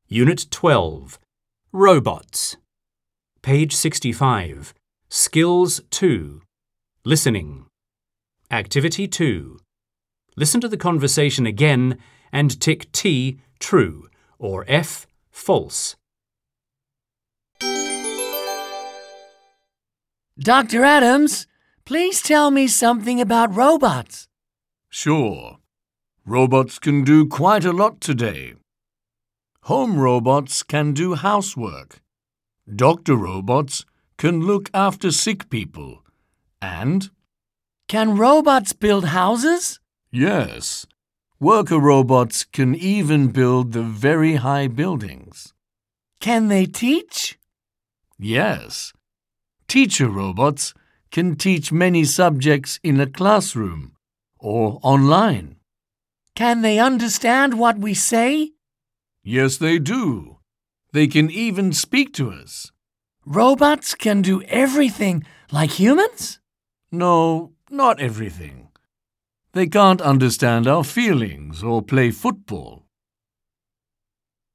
Unit 12. Robots. Page 65. Skills 2. Listening. Activity 2. Listen to the conversation again and tick T, true, or F, false. Dr. Adams, please tell me something about robots. Sure. Robots can do quite a lot today. Home robots can do housework. Doctor robots can look after sick people. And? Can robots build houses? Yes. Worker robots can even build the very high buildings. Can they teach? Yes. Teacher robots can teach many subjects in a classroom or online. Can they understand what we say? Yes, they do. They can even speak to us. Robots can do everything like humans? No, not everything. They can't understand our feelings or play football.